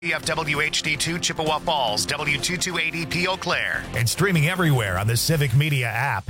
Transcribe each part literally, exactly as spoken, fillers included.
F W H D two Chippewa Falls, W two two eight E P Eau Claire, and streaming everywhere on the Civic Media app.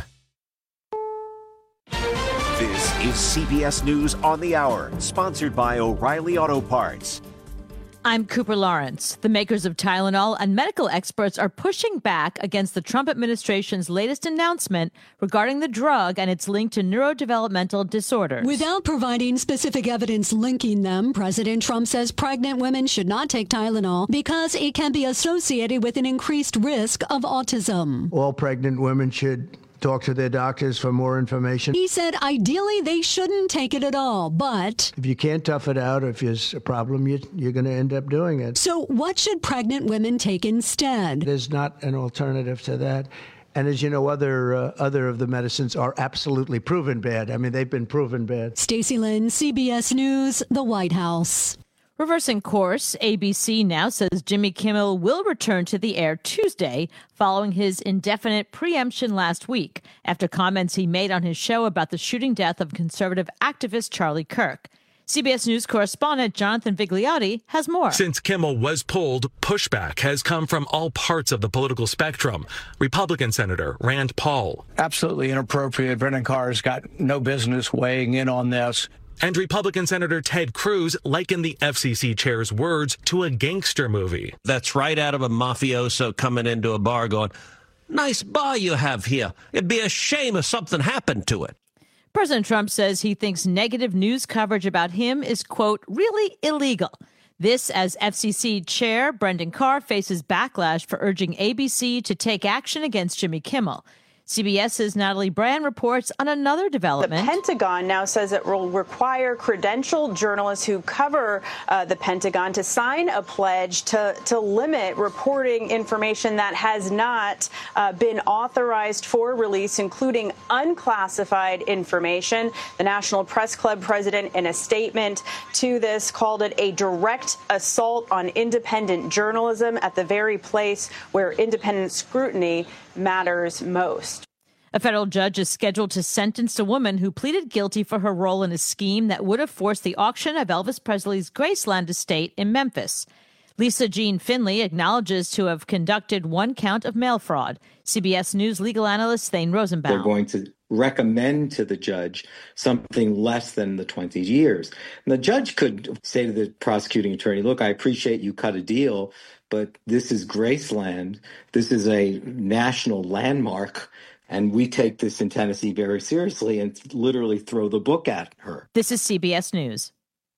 This is C B S News on the Hour, sponsored by O'Reilly Auto Parts. I'm Cooper Lawrence. The makers of Tylenol and medical experts are pushing back against the Trump administration's latest announcement regarding the drug and its link to neurodevelopmental disorders. Without providing specific evidence linking them, President Trump says pregnant women should not take Tylenol because it can be associated with an increased risk of autism. All pregnant women should talk to their doctors for more information. He said ideally they shouldn't take it at all, but if you can't tough it out, if there's a problem, you, you're going to end up doing it. So what should pregnant women take instead? There's not an alternative to that. And as you know, other uh, other of the medicines are absolutely proven bad. I mean, they've been proven bad. Stacey Lynn, C B S News, the White House. Reversing course, A B C now says Jimmy Kimmel will return to the air Tuesday following his indefinite preemption last week after comments he made on his show about the shooting death of conservative activist Charlie Kirk. C B S News correspondent Jonathan Vigliotti has more. Since Kimmel was pulled, pushback has come from all parts of the political spectrum. Republican Senator Rand Paul. Absolutely inappropriate. Brendan Carr's got no business weighing in on this. And Republican Senator Ted Cruz likened the F C C chair's words to a gangster movie. That's right out of a mafioso coming into a bar going, nice bar you have here. It'd be a shame if something happened to it. President Trump says he thinks negative news coverage about him is, quote, really illegal. This as F C C Chair Brendan Carr faces backlash for urging A B C to take action against Jimmy Kimmel. CBS's Natalie Brand reports on another development. The Pentagon now says it will require credentialed journalists who cover uh, the Pentagon to sign a pledge to, to limit reporting information that has not uh, been authorized for release, including unclassified information. The National Press Club president, in a statement to this, called it a direct assault on independent journalism at the very place where independent scrutiny matters most. A federal judge is scheduled to sentence a woman who pleaded guilty for her role in a scheme that would have forced the auction of Elvis Presley's Graceland estate in Memphis. Lisa Jean Finley acknowledges to have conducted one count of mail fraud. C B S News legal analyst Thane Rosenbaum. They're going to recommend to the judge something less than the twenty years. And the judge could say to the prosecuting attorney, look, I appreciate you cut a deal, but this is Graceland. This is a national landmark. And we take this in Tennessee very seriously and literally throw the book at her. This is C B S News.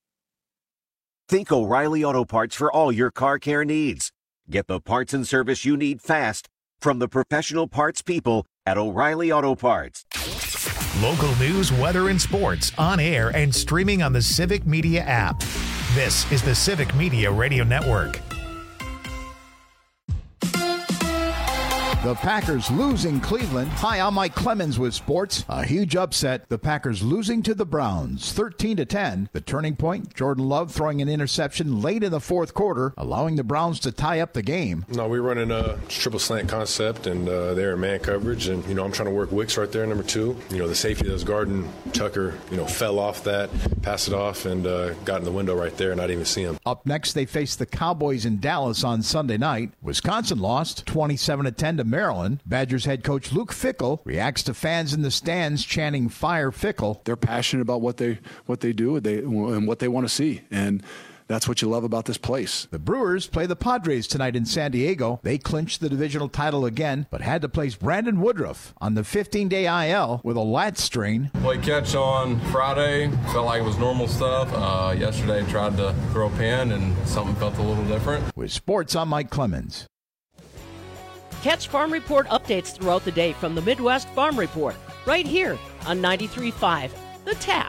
Think O'Reilly Auto Parts for all your car care needs. Get the parts and service you need fast from the professional parts people at O'Reilly Auto Parts. Local news, weather, and sports on air and streaming on the Civic Media app. This is the Civic Media Radio Network. The Packers losing Cleveland. Hi, I'm Mike Clemens with sports. A huge upset. The Packers losing to the Browns, thirteen to ten. The turning point, Jordan Love throwing an interception late in the fourth quarter, allowing the Browns to tie up the game. No, we're running a triple slant concept, and uh, they're in man coverage. And, you know, I'm trying to work Wicks right there, number two. You know, the safety that was guarding Tucker, you know, fell off that, passed it off, and uh, got in the window right there, and I didn't even see him. Up next, they face the Cowboys in Dallas on Sunday night. Wisconsin lost twenty-seven to ten to Maryland. Badgers head coach Luke Fickell reacts to fans in the stands chanting "Fire Fickell." They're passionate about what they what they do they, and what they want to see, and that's what you love about this place. The Brewers play the Padres tonight in San Diego. They clinched the divisional title again, but had to place Brandon Woodruff on the fifteen-day I L with a lat strain. Played catch on Friday. Felt like it was normal stuff. Uh, yesterday tried to throw a pin, and something felt a little different. With sports, I'm Mike Clemens. Catch Farm Report updates throughout the day from the Midwest Farm Report, right here on ninety-three point five, The Tap.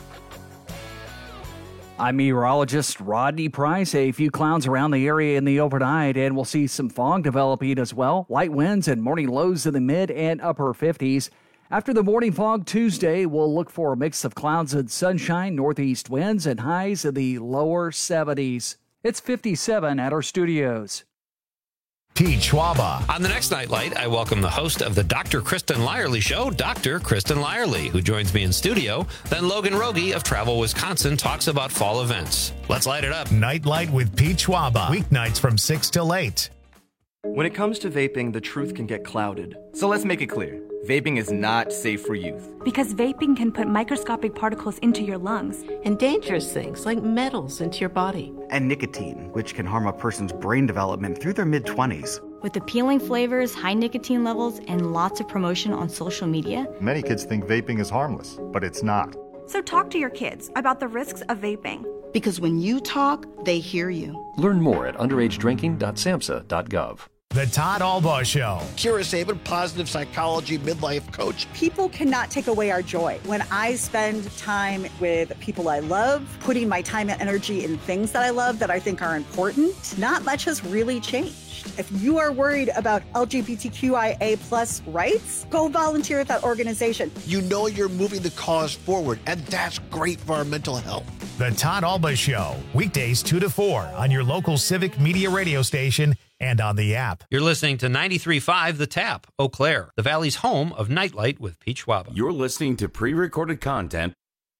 I'm meteorologist Rodney Price. A few clouds around the area in the overnight, and we'll see some fog developing as well. Light winds and morning lows in the mid and upper fifties. After the morning fog Tuesday, we'll look for a mix of clouds and sunshine, northeast winds, and highs in the lower seventies. It's fifty-seven at our studios. Pete Schwaba. On the next Nightlight, I welcome the host of the Doctor Kristen Lyerly Show, Doctor Kristen Lyerly, who joins me in studio. Then Logan Rogie of Travel Wisconsin talks about fall events. Let's light it up. Nightlight with Pete Schwaba. Weeknights from six till eight. When it comes to vaping, the truth can get clouded. So let's make it clear. Vaping is not safe for youth. Because vaping can put microscopic particles into your lungs. And dangerous things like metals into your body. And nicotine, which can harm a person's brain development through their mid-twenties. With appealing flavors, high nicotine levels, and lots of promotion on social media. Many kids think vaping is harmless, but it's not. So talk to your kids about the risks of vaping. Because when you talk, they hear you. Learn more at underage drinking dot samhsa dot gov. The Todd Albaugh Show. Kira Sabin, positive psychology midlife coach. People cannot take away our joy. When I spend time with people I love, putting my time and energy in things that I love that I think are important, not much has really changed. If you are worried about L G B T Q I A plus rights, go volunteer at that organization. You know you're moving the cause forward, and that's great for our mental health. The Todd Albaugh Show, weekdays two to four on your local Civic Media radio station and on the app. You're listening to ninety-three point five The Tap, Eau Claire, the Valley's home of Nightlight with Pete Schwaba. You're listening to pre-recorded content.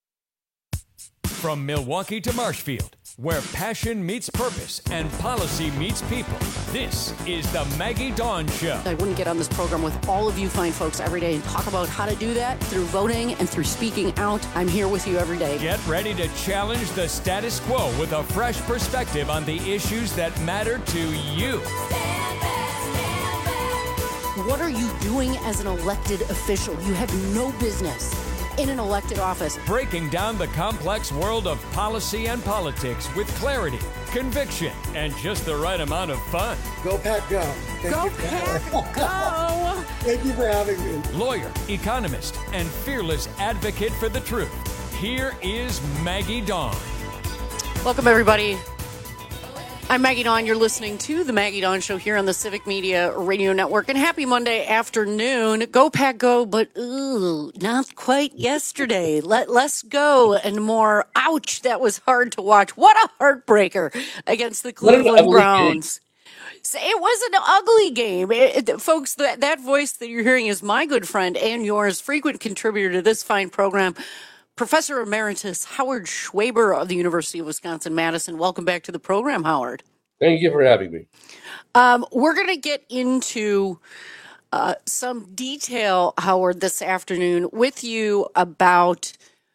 From Milwaukee to Marshfield, where passion meets purpose and policy meets people, this is the Maggie Dawn Show. I wouldn't get on this program with all of you fine folks every day and talk about how to do that through voting and through speaking out. I'm here with you every day. Get ready to challenge the status quo with a fresh perspective on the issues that matter to you. What are you doing as an elected official? You have no business in an elected office. Breaking down the complex world of policy and politics with clarity, conviction, and just the right amount of fun. Go Pack Go. Thank Go you. Pack Go. Thank you for having me. Lawyer, economist, and fearless advocate for the truth. Here is Maggie Dawn. Welcome, everybody. I'm Maggie Dawn. You're listening to The Maggie Dawn Show here on the Civic Media Radio Network. And happy Monday afternoon. Go Pack Go, but ooh, not quite yesterday. Let less go and more. Ouch, that was hard to watch. What a heartbreaker against the Cleveland Browns. So it was an ugly game. It, it, folks, that, that voice that you're hearing is my good friend and yours, frequent contributor to this fine program, Professor Emeritus Howard Schwaber of the University of Wisconsin-Madison. Welcome back to the program, Howard. Thank you for having me. Um, we're going to get into uh, some detail, Howard, this afternoon with you about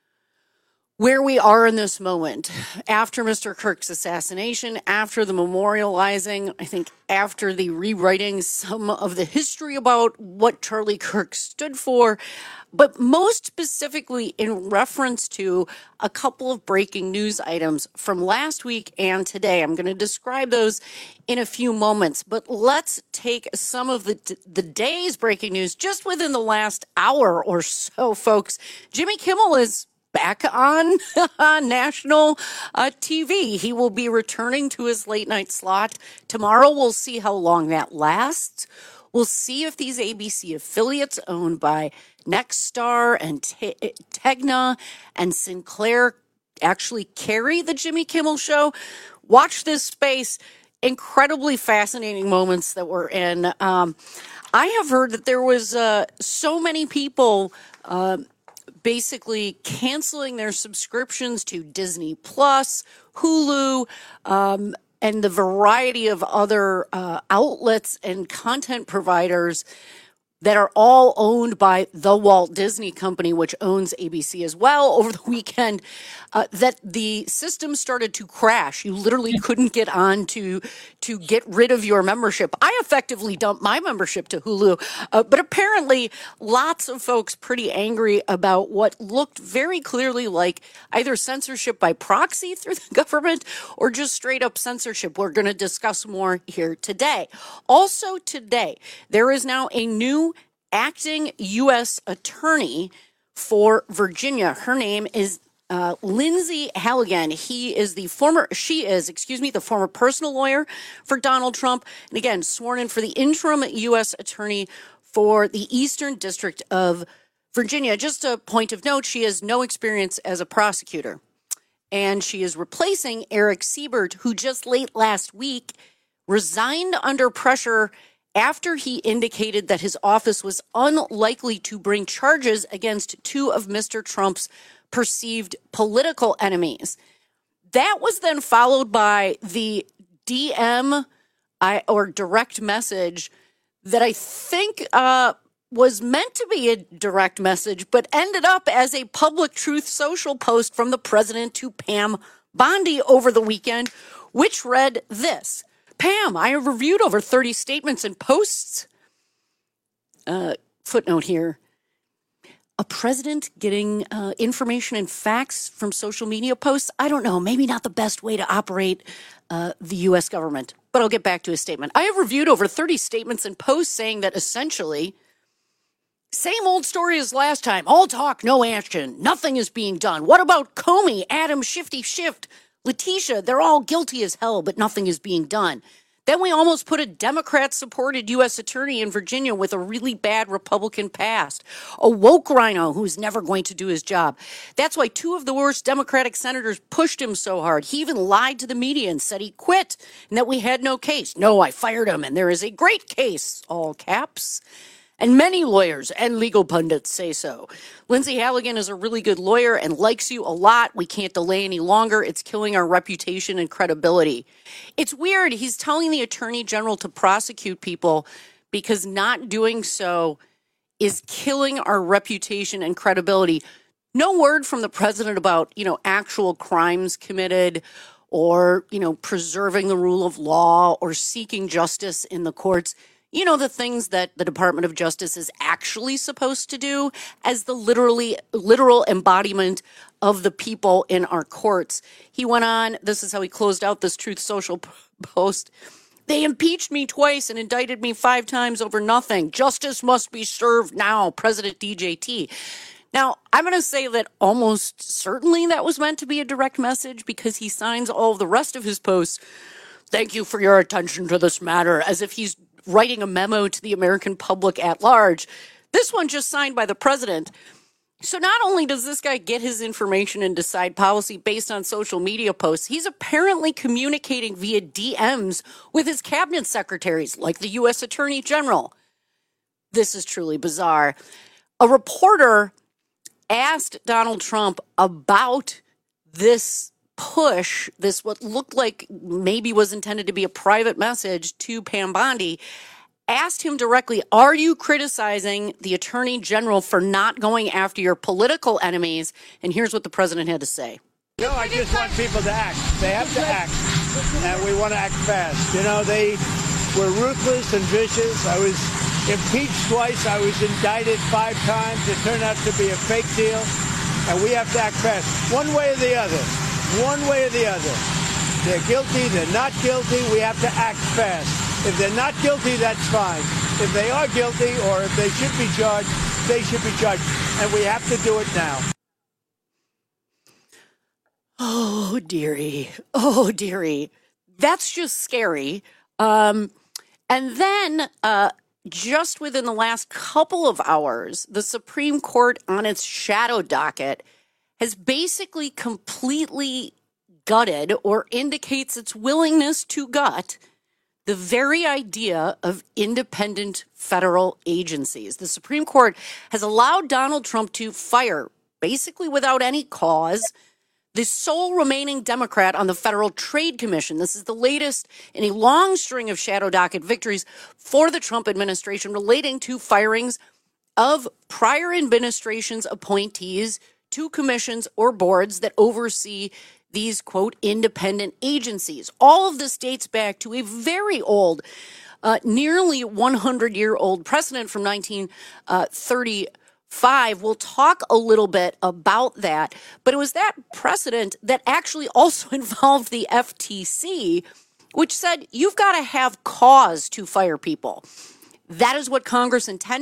where we are in this moment after Mister Kirk's assassination, after the memorializing, I think after the rewriting some of the history about what Charlie Kirk stood for, but most specifically in reference to a couple of breaking news items from last week and today. I'm going to describe those in a few moments, but let's take some of the the day's breaking news just within the last hour or so, folks. Jimmy Kimmel is back on national uh, T V. He will be returning to his late night slot tomorrow. We'll see how long that lasts. We'll see if these A B C affiliates owned by Nexstar and Te- Tegna and Sinclair actually carry the Jimmy Kimmel Show. Watch this space. Incredibly fascinating moments that we're in. Um, I have heard that there was uh, so many people uh, basically canceling their subscriptions to Disney Plus, Hulu, um, and the variety of other uh, outlets and content providers that are all owned by the Walt Disney Company, which owns A B C as well, over the weekend, uh, that the system started to crash. You literally couldn't get on to, to get rid of your membership. I effectively dumped my membership to Hulu, uh, but apparently lots of folks pretty angry about what looked very clearly like either censorship by proxy through the government or just straight up censorship. We're going to discuss more here today. Also today, there is now a new acting U S attorney for Virginia. Her name is uh, Lindsay Halligan. He is the former, she is, excuse me, the former personal lawyer for Donald Trump. And again, sworn in for the interim U S attorney for the Eastern District of Virginia. Just a point of note, she has no experience as a prosecutor. And she is replacing Eric Siebert, who just late last week resigned under pressure after he indicated that his office was unlikely to bring charges against two of Mister Trump's perceived political enemies. That was then followed by the D M I, or direct message that I think uh, was meant to be a direct message, but ended up as a public Truth Social post from the president to Pam Bondi over the weekend, which read this. Pam, I have reviewed over thirty statements and posts. Uh, footnote here. A president getting uh, information and facts from social media posts? I don't know. Maybe not the best way to operate uh, the U S government. But I'll get back to his statement. I have reviewed over thirty statements and posts saying that essentially, same old story as last time. All talk, no action. Nothing is being done. What about Comey, Adam, Shifty Shift, Letitia? They're all guilty as hell, but nothing is being done. Then we almost put a Democrat-supported U S attorney in Virginia with a really bad Republican past. A woke rhino who's never going to do his job. That's why two of the worst Democratic senators pushed him so hard. He even lied to the media and said he quit and that we had no case. No, I fired him, and there is a great case, all caps. And many lawyers and legal pundits say so. Lindsay Halligan is a really good lawyer and likes you a lot. We can't delay any longer. It's killing our reputation and credibility. It's weird. He's telling the attorney general to prosecute people because not doing so is killing our reputation and credibility. No word from the president about, you know, actual crimes committed or, you know, preserving the rule of law or seeking justice in the courts. You know, the things that the Department of Justice is actually supposed to do as the literally literal embodiment of the people in our courts. He went on, this is how he closed out this Truth Social post. They impeached me twice and indicted me five times over nothing. Justice must be served now, President D J T. Now, I'm going to say that almost certainly that was meant to be a direct message because he signs all of the rest of his posts. Thank you for your attention to this matter, as if he's writing a memo to the American public at large. This one just signed by the president. So not only does this guy get his information and decide policy based on social media posts, he's apparently communicating via D Ms with his cabinet secretaries, like the U S Attorney General. This is truly bizarre. A reporter asked Donald Trump about this push, this what looked like maybe was intended to be a private message to Pam Bondi, asked him directly, are you criticizing the attorney general for not going after your political enemies? And here's what the president had to say. No, I just want people to act. They have to act, and we want to act fast. You know, they were ruthless and vicious. I was impeached twice. I was indicted five times. It turned out to be a fake deal, and we have to act fast, one way or the other. One way or the other. They're guilty, they're not guilty, we have to act fast. If they're not guilty, that's fine. If they are guilty or if they should be charged, they should be charged. And we have to do it now. Oh, dearie. Oh, dearie. That's just scary. Um, and then uh, just within the last couple of hours, the Supreme Court on its shadow docket has basically completely gutted or indicates its willingness to gut the very idea of independent federal agencies. The Supreme Court has allowed Donald Trump to fire, basically without any cause, the sole remaining Democrat on the Federal Trade Commission. This is the latest in a long string of shadow docket victories for the Trump administration relating to firings of prior administration's appointees to commissions or boards that oversee these, quote, independent agencies. All of this dates back to a very old, uh, nearly one hundred year old precedent from nineteen thirty-five. We'll talk a little bit about that, but it was that precedent that actually also involved the F T C, which said you've got to have cause to fire people. That is what Congress intended.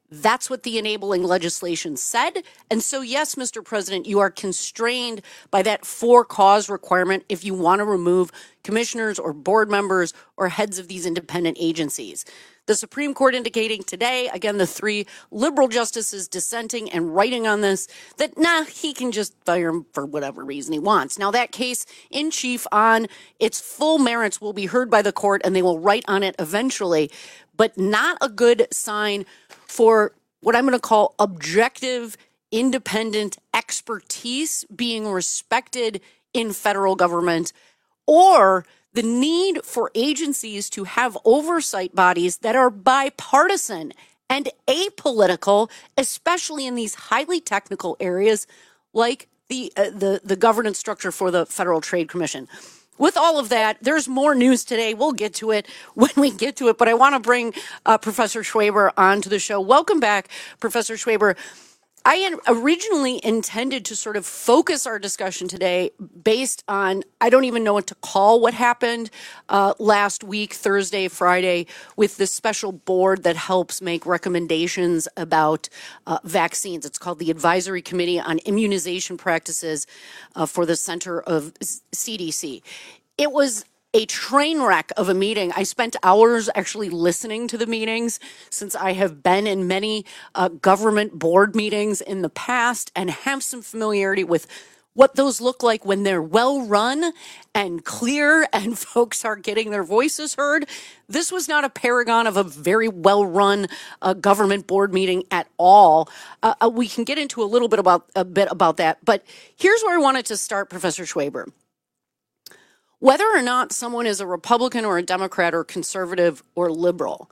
That's what the enabling legislation said. And so, yes, Mister President, you are constrained by that for-cause requirement if you want to remove commissioners or board members or heads of these independent agencies. The Supreme Court indicating today, again, the three liberal justices dissenting and writing on this, that, nah, he can just fire him for whatever reason he wants. Now, that case in chief on its full merits will be heard by the court, and they will write on it eventually, but not a good sign for what I'm going to call objective, independent expertise being respected in federal government, or the need for agencies to have oversight bodies that are bipartisan and apolitical, especially in these highly technical areas like the uh, the the governance structure for the Federal Trade Commission. With all of that, there's more news today. We'll get to it when we get to it, but I want to bring uh, Professor Schwaber onto the show. Welcome back, Professor Schwaber. I had originally intended to sort of focus our discussion today based on, I don't even know what to call what happened uh, last week, Thursday, Friday, with this special board that helps make recommendations about uh, vaccines. It's called the Advisory Committee on Immunization Practices uh, for the Center of C D C. It was a train wreck of a meeting. I spent hours actually listening to the meetings since I have been in many uh, government board meetings in the past and have some familiarity with what those look like when they're well run and clear and folks are getting their voices heard. This was not a paragon of a very well run uh, government board meeting at all. Uh, uh, we can get into a little bit about a bit about that, but here's where I wanted to start, Professor Schwaber. Whether or not someone is a Republican or a Democrat or conservative or liberal,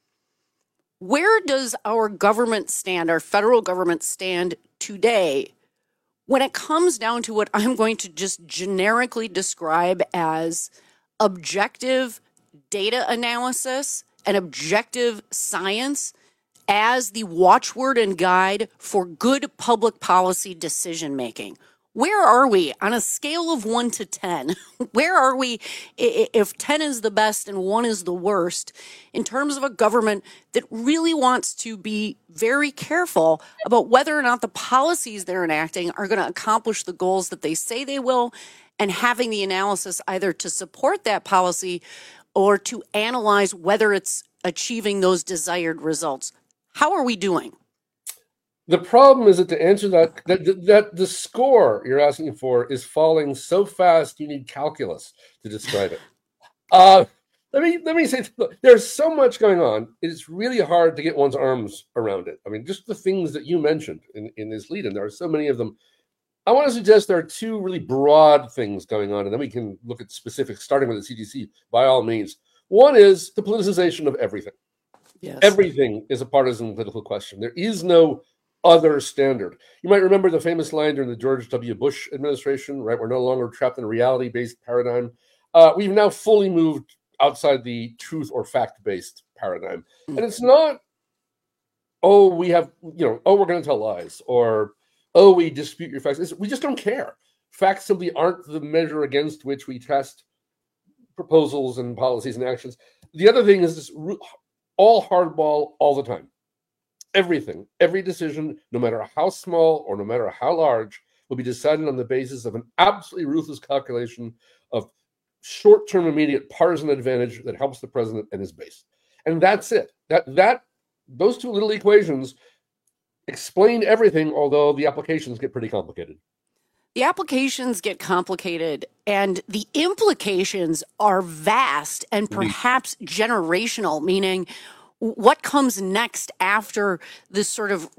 where does our government stand, our federal government stand today when it comes down to what I'm going to just generically describe as objective data analysis and objective science as the watchword and guide for good public policy decision making? Where are we on a scale of one to ten? Where are we if ten is the best and one is the worst in terms of a government that really wants to be very careful about whether or not the policies they're enacting are going to accomplish the goals that they say they will, and having the analysis either to support that policy or to analyze whether it's achieving those desired results? How are we doing? The problem is that to answer that, that, that the score you're asking for is falling so fast you need calculus to describe it. Uh, let me let me say, look, there's so much going on. It's really hard to get one's arms around it. I mean, just the things that you mentioned in, in this lead-in, there are so many of them. I want to suggest there are two really broad things going on, and then we can look at specifics, starting with the C D C, by all means. One is the politicization of everything. Yes. Everything is a partisan political question. There is no other standard. You might remember the famous line during the George W. Bush administration, right? We're no longer trapped in a reality-based paradigm. Uh, we've now fully moved outside the truth or fact-based paradigm. Mm-hmm. And it's not, oh, we have, you know, oh, we're going to tell lies, or, oh, we dispute your facts. It's, we just don't care. Facts simply aren't the measure against which we test proposals and policies and actions. The other thing is this all hardball all the time. Everything, every decision, no matter how small or no matter how large, will be decided on the basis of an absolutely ruthless calculation of short-term immediate partisan advantage that helps the president and his base. And that's it. That that those two little equations explain everything, although the applications get pretty complicated. The applications get complicated, and the implications are vast and perhaps generational, meaning what comes next after this sort of,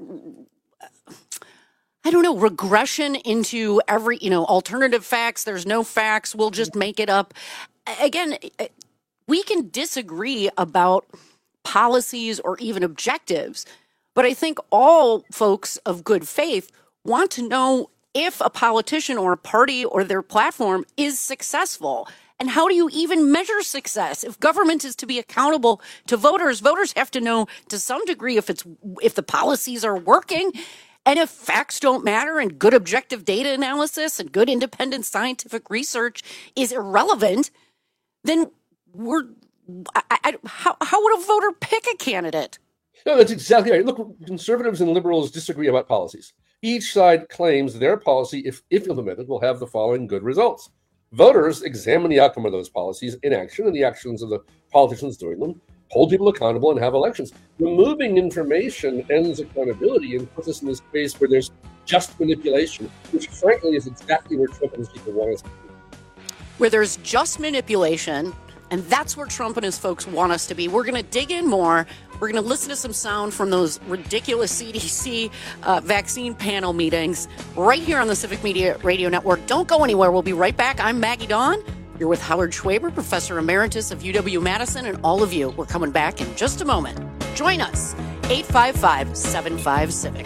I don't know, regression into every, you know, alternative facts. There's no facts. We'll just make it up. Again, we can disagree about policies or even objectives, but I think all folks of good faith want to know if a politician or a party or their platform is successful. And how do you even measure success? If government is to be accountable to voters, voters have to know to some degree if it's if the policies are working. And if facts don't matter and good objective data analysis and good independent scientific research is irrelevant, then we're I, I, how, how would a voter pick a candidate? No, that's exactly right. Look, conservatives and liberals disagree about policies. Each side claims their policy, if, if implemented, will have the following good results. Voters examine the outcome of those policies in action and the actions of the politicians doing them, hold people accountable, and have elections. Removing information ends accountability and puts us in this space where there's just manipulation, which frankly is exactly where Trump and his people want us to be. Where there's just manipulation, and that's where Trump and his folks want us to be. We're going to dig in more. We're going to listen to some sound from those ridiculous C D C uh, vaccine panel meetings right here on the Civic Media Radio Network. Don't go anywhere. We'll be right back. I'm Maggie Dawn. You're with Howard Schwaber, Professor Emeritus of U W-Madison, and all of you. We're coming back in just a moment. Join us, eight five five, seven five, CIVIC.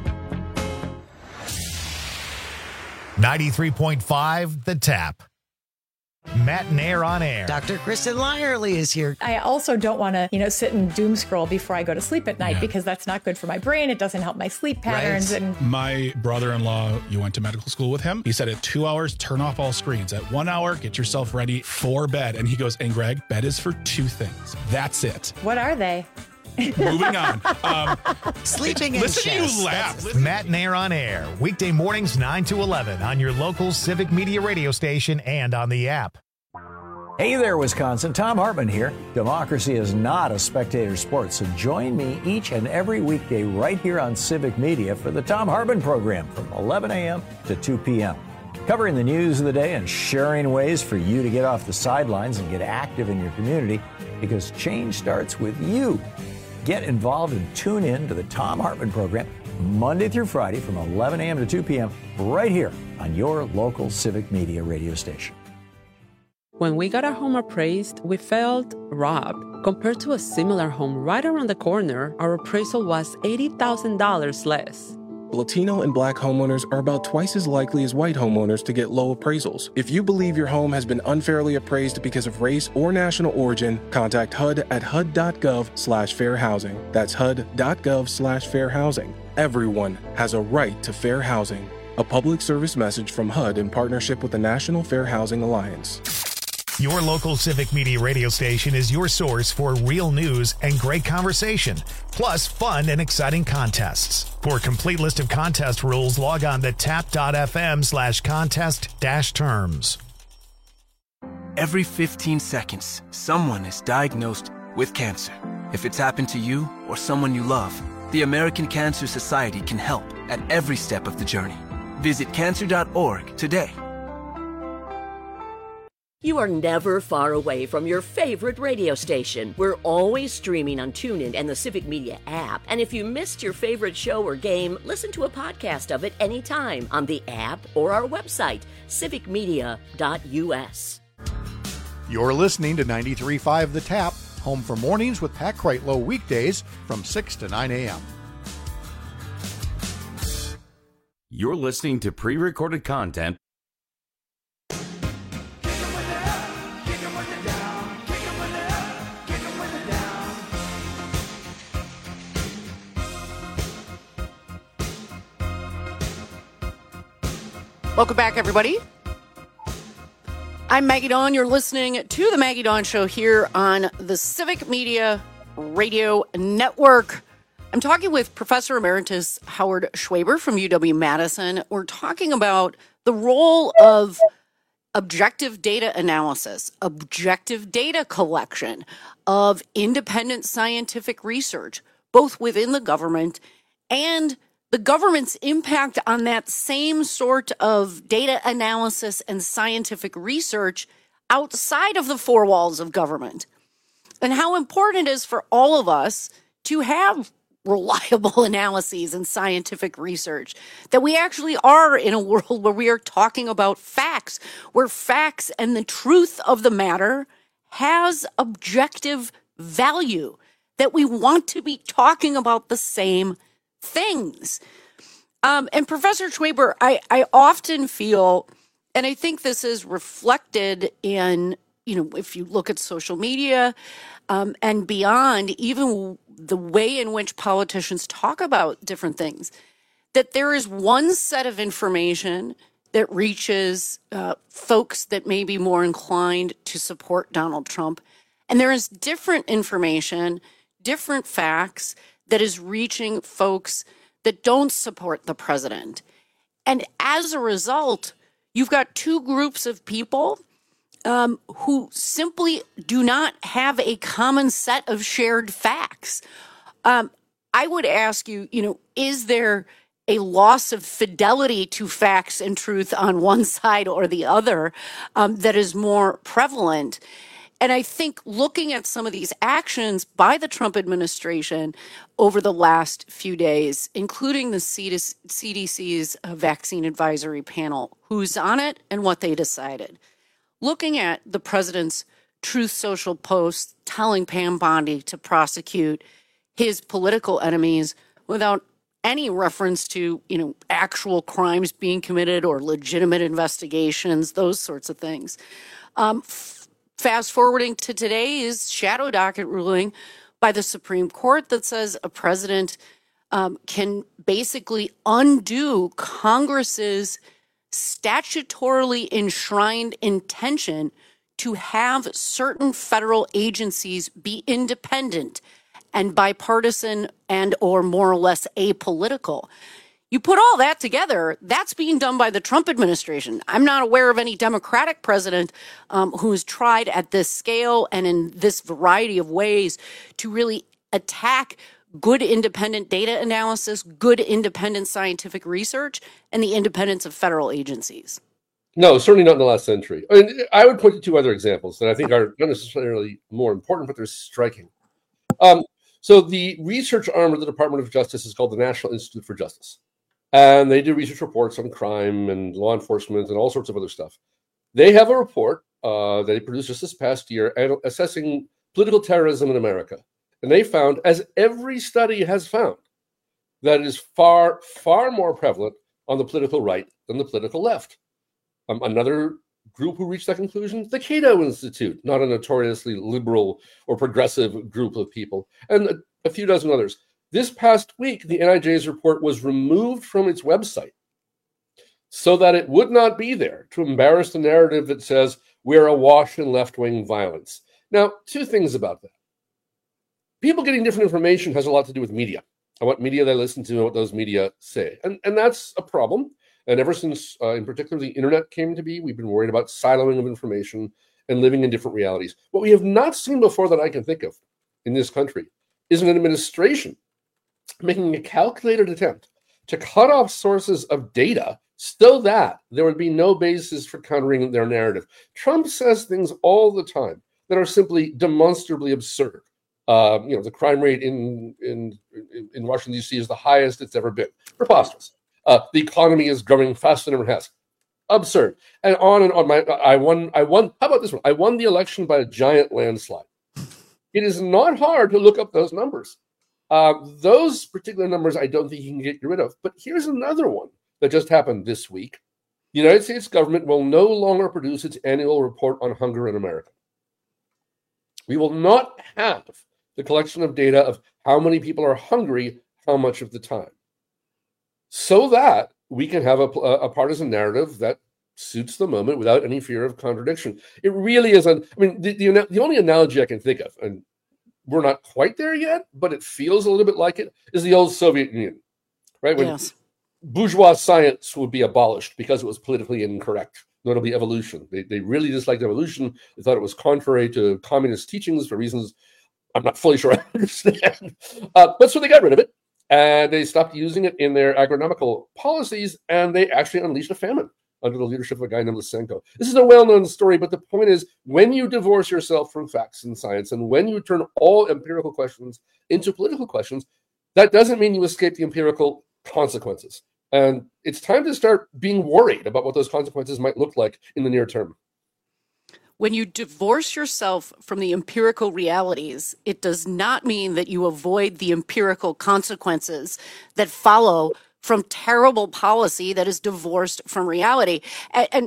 ninety-three point five The Tap. Matt Nair on air. Doctor Kristen Lyerly is here. I also don't want to, you know, sit and doom scroll before I go to sleep at night yeah. because that's not good for my brain. It doesn't help my sleep patterns. Right. And my brother-in-law, you went to medical school with him. He said at two hours, turn off all screens. At one hour, get yourself ready for bed. And he goes, and Greg, bed is for two things. That's it. What are they? Moving on. Um, Sleeping in Listen chest. to you laugh. Matt Nair on air. Weekday mornings nine to eleven on your local Civic Media radio station and on the app. Hey there, Wisconsin. Tom Hartman here. Democracy is not a spectator sport, so join me each and every weekday right here on Civic Media for the Tom Hartman program from eleven a.m. to two p.m. Covering the news of the day and sharing ways for you to get off the sidelines and get active in your community, because change starts with you. Get involved and tune in to the Tom Hartman program Monday through Friday from eleven a.m. to two p.m. right here on your local Civic Media radio station. When we got our home appraised, we felt robbed. Compared to a similar home right around the corner, our appraisal was eighty thousand dollars less. Latino and Black homeowners are about twice as likely as white homeowners to get low appraisals. If you believe your home has been unfairly appraised because of race or national origin, contact H U D at H U D dot gov slash fair housing. That's H U D dot gov slash fair housing. Everyone has a right to fair housing. A public service message from H U D in partnership with the National Fair Housing Alliance. Your local Civic Media radio station is your source for real news and great conversation, plus fun and exciting contests. For a complete list of contest rules, log on to tap.fm slash contest dash terms. Every fifteen seconds, someone is diagnosed with cancer. If it's happened to you or someone you love, the American Cancer Society can help at every step of the journey. Visit cancer dot org today. You are never far away from your favorite radio station. We're always streaming on TuneIn and the Civic Media app. And if you missed your favorite show or game, listen to a podcast of it anytime on the app or our website, civic media dot u s. You're listening to ninety-three point five The Tap, home for mornings with Pat Kreitlow weekdays from six to nine a.m. You're listening to pre-recorded content. Welcome back, everybody. I'm Maggie Dawn. You're listening to the Maggie Dawn Show here on the Civic Media Radio Network. I'm talking with Professor Emeritus Howard Schwaber from U W-Madison. We're talking about the role of objective data analysis, objective data collection, of independent scientific research, both within the government and the government's impact on that same sort of data analysis and scientific research outside of the four walls of government, and how important it is for all of us to have reliable analyses and scientific research, that we actually are in a world where we are talking about facts, where facts and the truth of the matter has objective value, that we want to be talking about the same things. Um, and Professor Schwaber, I, I often feel, and I think this is reflected in, you know, if you look at social media um, and beyond, even the way in which politicians talk about different things, that there is one set of information that reaches uh, folks that may be more inclined to support Donald Trump. And there is different information, different facts that is reaching folks that don't support the president. And as a result, you've got two groups of people um, who simply do not have a common set of shared facts. Um, I would ask you, you know, is there a loss of fidelity to facts and truth on one side or the other um, that is more prevalent? And I think looking at some of these actions by the Trump administration over the last few days, including the C D C's vaccine advisory panel, who's on it and what they decided, looking at the president's Truth Social post telling Pam Bondi to prosecute his political enemies without any reference to, you know, actual crimes being committed or legitimate investigations, those sorts of things. Um, Fast forwarding to today's shadow docket ruling by the Supreme Court that says a president um, can basically undo Congress's statutorily enshrined intention to have certain federal agencies be independent and bipartisan and or more or less apolitical. You put all that together, that's being done by the Trump administration. I'm not aware of any Democratic president um, who's tried at this scale and in this variety of ways to really attack good independent data analysis, good independent scientific research, and the independence of federal agencies. No, certainly not in the last century. I mean, I would point to two other examples that I think are not necessarily more important, but they're striking. Um, so the research arm of the Department of Justice is called the National Institute for Justice. And they do research reports on crime and law enforcement and all sorts of other stuff. They have a report uh, that they produced just this past year assessing political terrorism in America. And they found, as every study has found, that it is far, far more prevalent on the political right than the political left. Um, another group who reached that conclusion, the Cato Institute, not a notoriously liberal or progressive group of people, and a, a few dozen others. This past week, the N I J's report was removed from its website so that it would not be there to embarrass the narrative that says we're awash in left-wing violence. Now, two things about that. People getting different information has a lot to do with media, and what media they listen to and what those media say. And, and that's a problem. And ever since, uh, in particular, the internet came to be, we've been worried about siloing of information and living in different realities. What we have not seen before that I can think of in this country is an administration making a calculated attempt to cut off sources of data so that there would be no basis for countering their narrative. Trump says things all the time that are simply demonstrably absurd. Uh, you know, the crime rate in, in, in Washington, D C is the highest it's ever been. Preposterous. Uh, the economy is growing faster than it has. Absurd. And on and on. My, I won, I won, how about this one? I won the election by a giant landslide. It is not hard to look up those numbers. Uh, those particular numbers, I don't think you can get rid of. But here's another one that just happened this week. The United States government will no longer produce its annual report on hunger in America. We will not have the collection of data of how many people are hungry, how much of the time, so that we can have a, a partisan narrative that suits the moment without any fear of contradiction. It really is. An, I mean, the, the, the only analogy I can think of, and we're not quite there yet, but it feels a little bit like it, is the old Soviet Union, right? When yes. bourgeois science would be abolished because it was politically incorrect. Notably evolution. They, they really disliked evolution. They thought it was contrary to communist teachings for reasons I'm not fully sure I understand. Uh, but so they got rid of it, and they stopped using it in their agronomical policies, and they actually unleashed a famine under the leadership of a guy named Lysenko. This is a well-known story, but the point is, when you divorce yourself from facts and science, and when you turn all empirical questions into political questions, that doesn't mean you escape the empirical consequences. And it's time to start being worried about what those consequences might look like in the near term. When you divorce yourself from the empirical realities, it does not mean that you avoid the empirical consequences that follow from terrible policy that is divorced from reality. And, and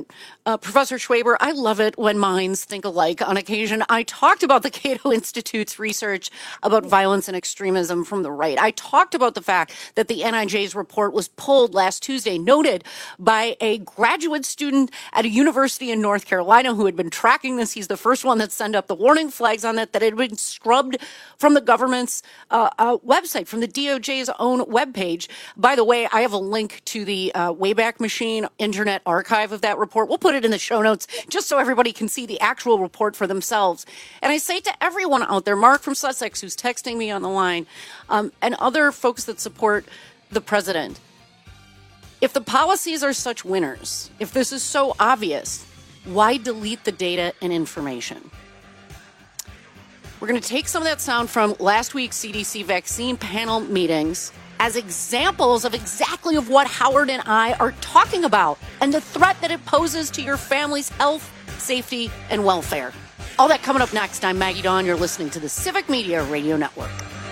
Uh, Professor Schwaber, I love it when minds think alike on occasion. I talked about the Cato Institute's research about violence and extremism from the right. I talked about the fact that the N I J's report was pulled last Tuesday, noted by a graduate student at a university in North Carolina who had been tracking this. He's the first one that sent up the warning flags on it, that had been scrubbed from the government's uh, uh, website, from the D O J's own webpage. By the way, I have a link to the uh, Wayback Machine Internet Archive of that report. We'll put it in the show notes just so everybody can see the actual report for themselves. And I say to everyone out there, Mark from Sussex, who's texting me on the line, um, and other folks that support the president, if the policies are such winners, if this is so obvious, why delete the data and information? We're going to take some of that sound from last week's C D C vaccine panel meetings as examples of exactly of what Howard and I are talking about and the threat that it poses to your family's health, safety, and welfare. All that coming up next. I'm Maggie Dawn. You're listening to the Civic Media Radio Network.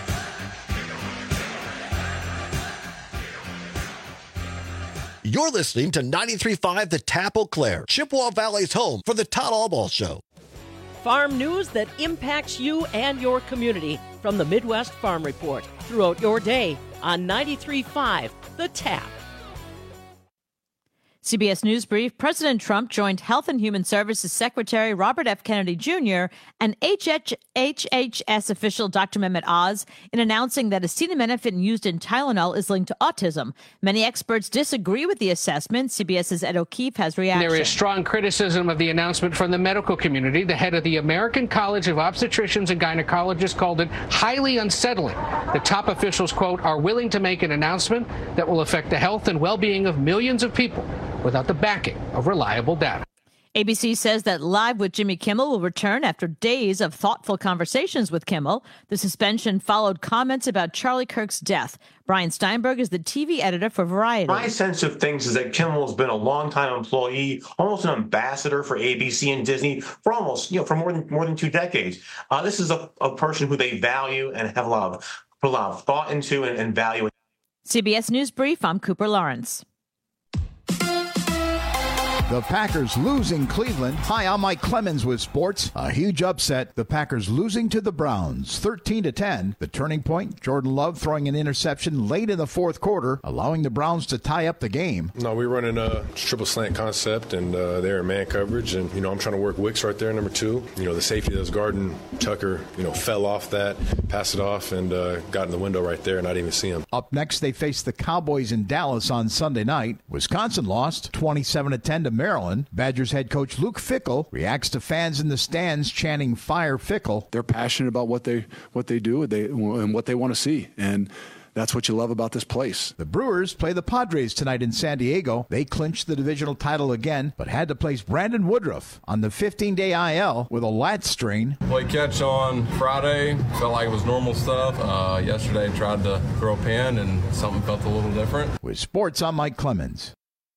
You're listening to ninety-three point five The Tap Eau Claire, Chippewa Valley's home for the Todd Albaugh Show. Farm news that impacts you and your community from the Midwest Farm Report throughout your day on ninety-three point five The Tap. C B S News Brief, President Trump joined Health and Human Services Secretary Robert F. Kennedy Junior and H H S official Doctor Mehmet Oz in announcing that acetaminophen used in Tylenol is linked to autism. Many experts disagree with the assessment. CBS's Ed O'Keefe has reaction. There is strong criticism of the announcement from the medical community. The head of the American College of Obstetricians and Gynecologists called it highly unsettling. The top officials, quote, are willing to make an announcement that will affect the health and well-being of millions of people without the backing of reliable data. A B C says that Live with Jimmy Kimmel will return after days of thoughtful conversations with Kimmel. The suspension followed comments about Charlie Kirk's death. Brian Steinberg is the T V editor for Variety. My sense of things is that Kimmel has been a longtime employee, almost an ambassador for A B C and Disney for almost, you know, for more than more than two decades. Uh, this is a, a person who they value and have a lot of, put a lot of thought into and, and value. C B S News Brief, I'm Cooper Lawrence. The Packers losing Cleveland. Hi, I'm Mike Clemens with sports. A huge upset. The Packers losing to the Browns, thirteen to ten. The turning point, Jordan Love throwing an interception late in the fourth quarter, allowing the Browns to tie up the game. No, we're running a triple slant concept, and uh, they're in man coverage. And, you know, I'm trying to work Wicks right there, number two. You know, the safety that was guarding Tucker, you know, fell off that, passed it off, and uh, got in the window right there, and I didn't even see him. Up next, they face the Cowboys in Dallas on Sunday night. Wisconsin lost twenty-seven to ten to Maryland. Badgers head coach Luke Fickell reacts to fans in the stands chanting "Fire Fickell." They're passionate about what they what they do they, and what they want to see, and that's what you love about this place. The Brewers play the Padres tonight in San Diego. They clinched the divisional title again, but had to place Brandon Woodruff on the fifteen-day I L with a lat strain. Played catch on Friday. Felt like it was normal stuff. Uh, yesterday tried to throw a pin, and something felt a little different. With sports, I'm Mike Clemens.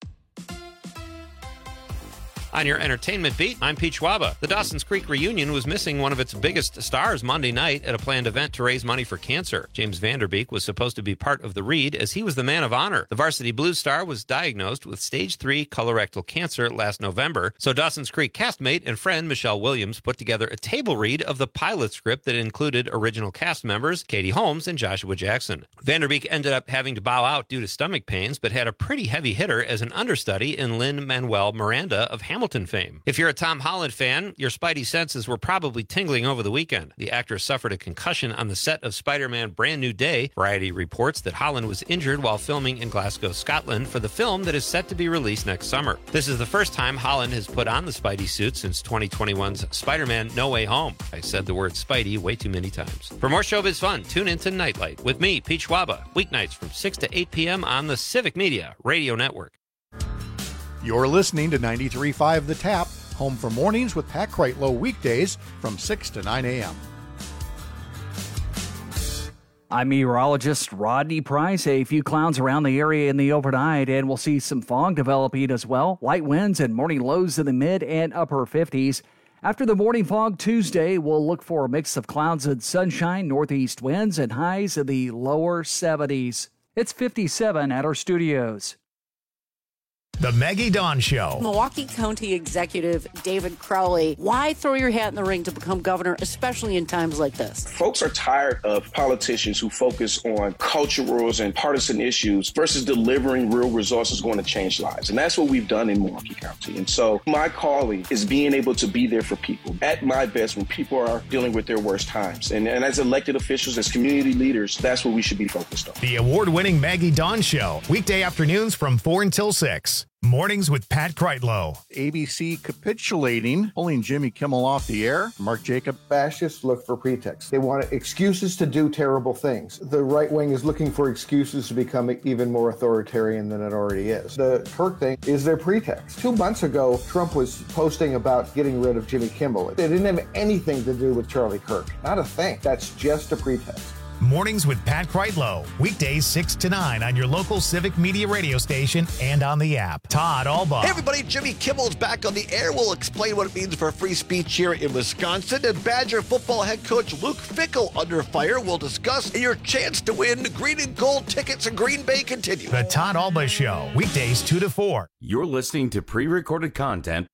On your entertainment beat, I'm Pete Schwaba. The Dawson's Creek reunion was missing one of its biggest stars Monday night at a planned event to raise money for cancer. James Vanderbeek was supposed to be part of the read as he was the man of honor. The Varsity Blues star was diagnosed with stage three colorectal cancer last November, so Dawson's Creek castmate and friend Michelle Williams put together a table read of the pilot script that included original cast members Katie Holmes and Joshua Jackson. Vanderbeek ended up having to bow out due to stomach pains, but had a pretty heavy hitter as an understudy in Lin-Manuel Miranda of Hamilton fame. If you're a Tom Holland fan, your spidey senses were probably tingling over the weekend. The actor suffered a concussion on the set of Spider-Man Brand New Day. Variety reports that Holland was injured while filming in Glasgow, Scotland for the film that is set to be released next summer. This is the first time Holland has put on the spidey suit since twenty twenty-one's Spider-Man No Way Home. I said the word spidey way too many times. For more showbiz fun, tune into Nightlight with me, Pete Schwaba, weeknights from six to eight p.m. on the Civic Media Radio Network. You're listening to ninety-three point five The Tap, home for mornings with Pat Kreitlow weekdays from six to nine a.m. I'm meteorologist Rodney Price. A few clouds around the area in the overnight, and we'll see some fog developing as well. Light winds and morning lows in the mid and upper fifties. After the morning fog Tuesday, we'll look for a mix of clouds and sunshine, northeast winds, and highs in the lower seventies. It's fifty-seven at our studios. The Maggie Dawn Show. Milwaukee County Executive David Crowley, why throw your hat in the ring to become governor, especially in times like this? Folks are tired of politicians who focus on culturals and partisan issues versus delivering real results that's going to change lives. And that's what we've done in Milwaukee County. And so my calling is being able to be there for people at my best when people are dealing with their worst times. And, and as elected officials, as community leaders, that's what we should be focused on. The award-winning Maggie Dawn Show. Weekday afternoons from four until six. Mornings with Pat Kreitlow. A B C capitulating, pulling Jimmy Kimmel off the air. Mark Jacob. Fascists look for pretexts. They want excuses to do terrible things. The right wing is looking for excuses to become even more authoritarian than it already is. The Kirk thing is their pretext. Two months ago, Trump was posting about getting rid of Jimmy Kimmel. It didn't have anything to do with Charlie Kirk. Not a thing. That's just a pretext. Mornings with Pat Kreitlow. Weekdays six to nine on your local Civic Media radio station and on the app. Todd Albaugh. Hey, everybody. Jimmy Kimmel's back on the air. We'll explain what it means for free speech here in Wisconsin. And Badger football head coach Luke Fickell under fire. We'll discuss your chance to win green and gold tickets in Green Bay continue. The Todd Albaugh Show. Weekdays two to four. You're listening to pre-recorded content.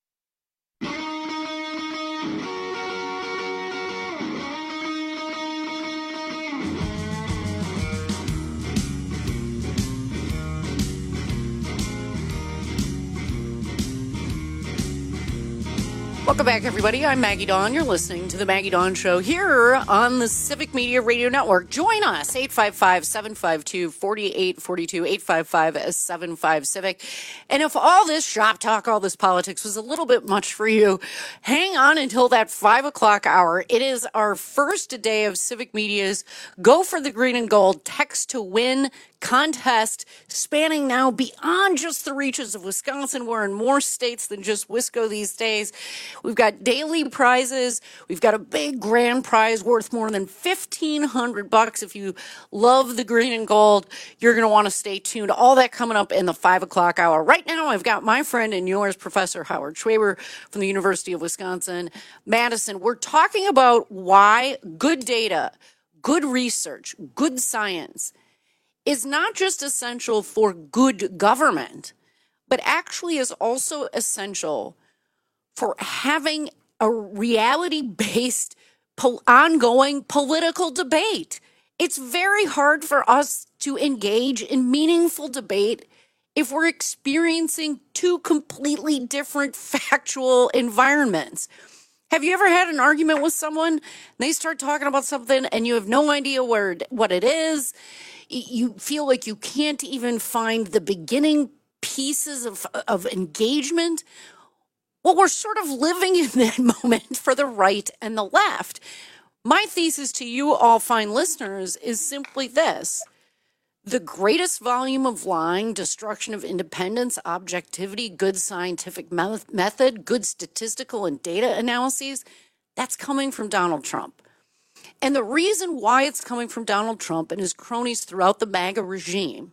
Welcome back, everybody. I'm Maggie Dawn. You're listening to The Maggie Dawn Show here on the Civic Media Radio Network. Join us, eight five five, seven five two, four eight four two, eight five five, seven five, Civic. And if all this shop talk, all this politics was a little bit much for you, hang on until that five o'clock hour. It is our first day of Civic Media's Go for the Green and Gold Text to Win contest, spanning now beyond just the reaches of Wisconsin. We're in more states than just Wisco these days. We've got daily prizes. We've got a big grand prize worth more than fifteen hundred bucks. If you love the green and gold, you're going to want to stay tuned. All that coming up in the five o'clock hour. Right now, I've got my friend and yours, Professor Howard Schwaber from the University of Wisconsin-Madison. We're talking about why good data, good research, good science is not just essential for good government, but actually is also essential for having a reality-based po- ongoing political debate. It's very hard for us to engage in meaningful debate if we're experiencing two completely different factual environments. Have you ever had an argument with someone and they start talking about something and you have no idea where what it is? You feel like you can't even find the beginning pieces of, of engagement? Well, we're sort of living in that moment for the right and the left. My thesis to you all fine listeners is simply this. The greatest volume of lying, destruction of independence, objectivity, good scientific me- method, good statistical and data analyses, that's coming from Donald Trump. And the reason why it's coming from Donald Trump and his cronies throughout the MAGA regime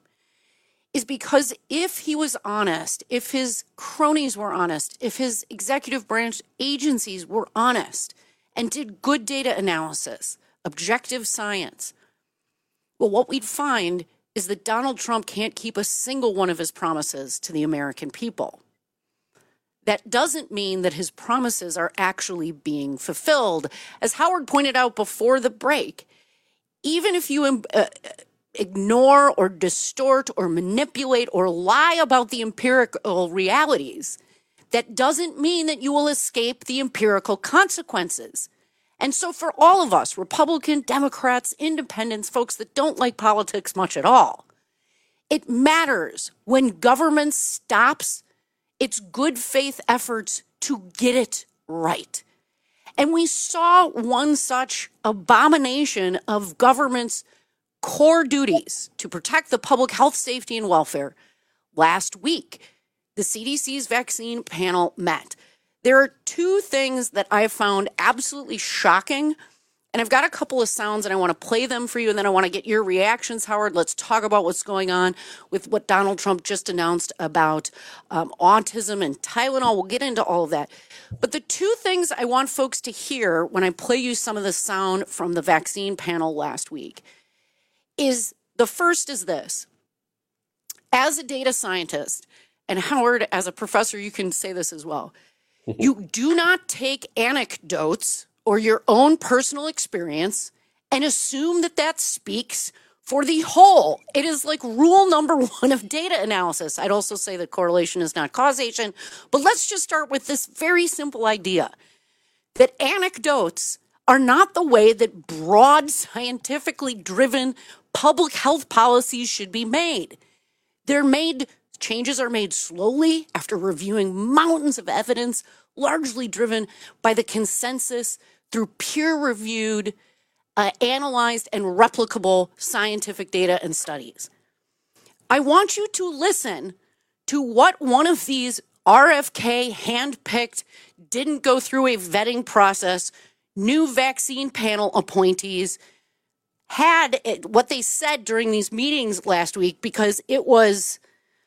is because if he was honest, if his cronies were honest, if his executive branch agencies were honest and did good data analysis, objective science, well, what we'd find is that Donald Trump can't keep a single one of his promises to the American people. That doesn't mean that his promises are actually being fulfilled. As Howard pointed out before the break, even if you uh, ignore or distort or manipulate or lie about the empirical realities, that doesn't mean that you will escape the empirical consequences. And so for all of us, Republican, Democrats, independents, folks that don't like politics much at all, it matters when government stops its good faith efforts to get it right. And we saw one such abomination of government's core duties to protect the public health, safety, and welfare last week. The C D C's vaccine panel met. There are two things that I found absolutely shocking, and I've got a couple of sounds and I want to play them for you, and then I want to get your reactions, Howard. Let's talk about what's going on with what Donald Trump just announced about um, autism and Tylenol. We'll get into all of that. But the two things I want folks to hear when I play you some of the sound from the vaccine panel last week is the first is this. As a data scientist, and Howard, as a professor, you can say this as well. You do not take anecdotes or your own personal experience and assume that that speaks for the whole. It is like rule number one of data analysis. I'd also say that correlation is not causation, but let's just start with this very simple idea that anecdotes are not the way that broad, scientifically driven public health policies should be made. They're made, changes are made slowly after reviewing mountains of evidence, largely driven by the consensus through peer-reviewed, uh, analyzed, and replicable scientific data and studies. I want you to listen to what one of these R F K handpicked, didn't go through a vetting process, new vaccine panel appointees had it, what they said during these meetings last week, because it was,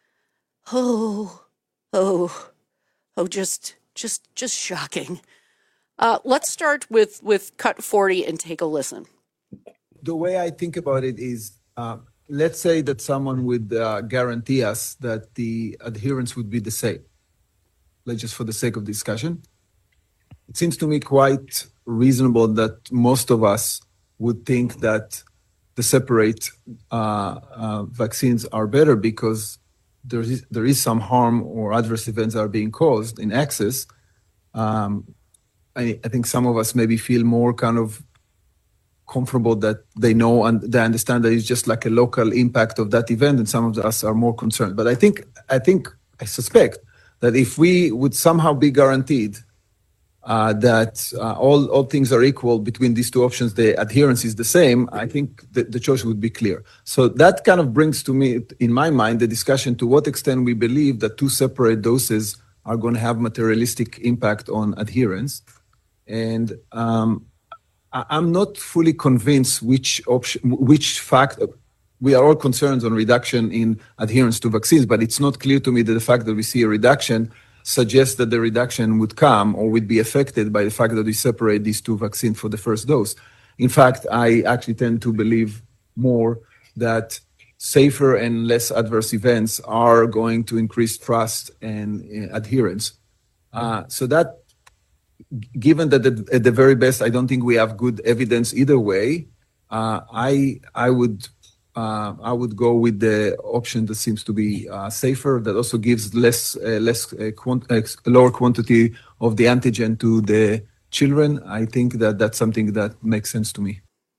oh, oh, oh, just, just, just shocking. Uh, let's start with, with Cut forty and take a listen. The way I think about it is, uh, let's say that someone would uh, guarantee us that the adherence would be the same. Let's just for the sake of discussion. It seems to me quite reasonable that most of us would think that the separate uh, uh, vaccines are better because there is there is some harm or adverse events that are being caused in excess. Um, I, I think some of us maybe feel more kind of comfortable that they know and they understand that it's just like a local impact of that event, and some of us are more concerned. But I think I think I suspect that if we would somehow be guaranteed Uh, that uh, all, all things are equal between these two options, the adherence is the same, I think the, the choice would be clear. So that kind of brings to me, in my mind, the discussion to what extent we believe that two separate doses are going to have materialistic impact on adherence. And um, I, I'm not fully convinced which option, which fact, we are all concerned on reduction in adherence to vaccines, but it's not clear to me that the fact that we see a reduction suggests that the reduction would come or would be affected by the fact that we separate these two vaccines for the first dose. In fact, I actually tend to believe more that safer and less adverse events are going to increase trust and uh, adherence. Uh, so that, given that the, at the very best, I don't think we have good evidence either way, uh, I I would Uh, I would go with the option that seems to be uh, safer, that also gives less, uh, less uh, quant- uh, lower quantity of the antigen to the children. I think that that's something that makes sense to me.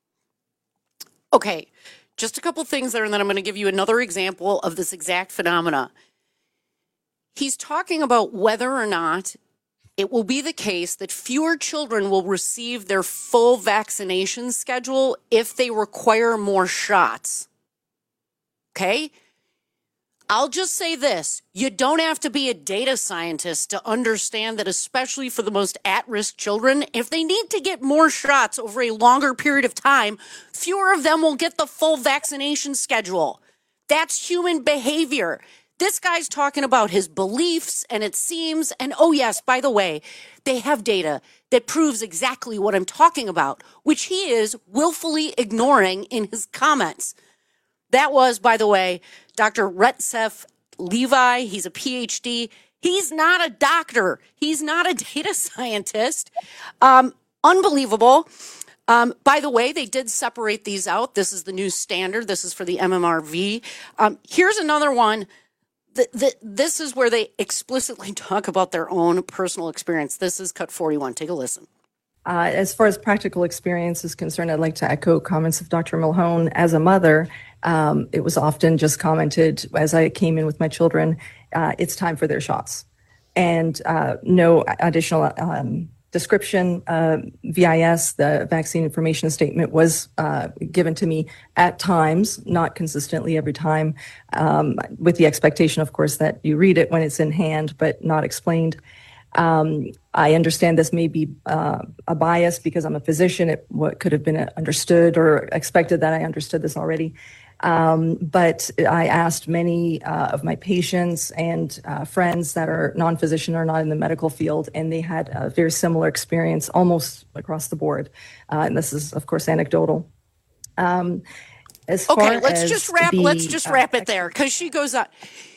Okay, just a couple things there, and then I'm going to give you another example of this exact phenomena. He's talking about whether or not it will be the case that fewer children will receive their full vaccination schedule if they require more shots. Okay? I'll just say this. You don't have to be a data scientist to understand that, especially for the most at-risk children, if they need to get more shots over a longer period of time, fewer of them will get the full vaccination schedule. That's human behavior. This guy's talking about his beliefs, and it seems, and oh yes, by the way, they have data that proves exactly what I'm talking about, which he is willfully ignoring in his comments. That was, by the way, Doctor Retsef Levi. He's a P H D. He's not a doctor. He's not a data scientist. Um, unbelievable. Um, by the way, they did separate these out. This is the new standard. This is for the M M R V. Um, here's another one. The, the, this is where they explicitly talk about their own personal experience. This is Cut forty-one. Take a listen. Uh, as far as practical experience is concerned, I'd like to echo comments of Doctor Mulhone. As a mother, um, it was often just commented as I came in with my children, uh, it's time for their shots. And uh, no additional um, description. Uh, V I S, the vaccine information statement, was uh, given to me at times, not consistently every time, um, with the expectation, of course, that you read it when it's in hand, but not explained. Um, I understand this may be uh, a bias because I'm a physician. It what could have been understood or expected that I understood this already. Um, but I asked many uh, of my patients and uh, friends that are non-physician or not in the medical field, and they had a very similar experience almost across the board. Uh, and this is, of course, anecdotal. Um, as okay, far let's as just wrap. the, let's just uh, wrap it there, because she goes on.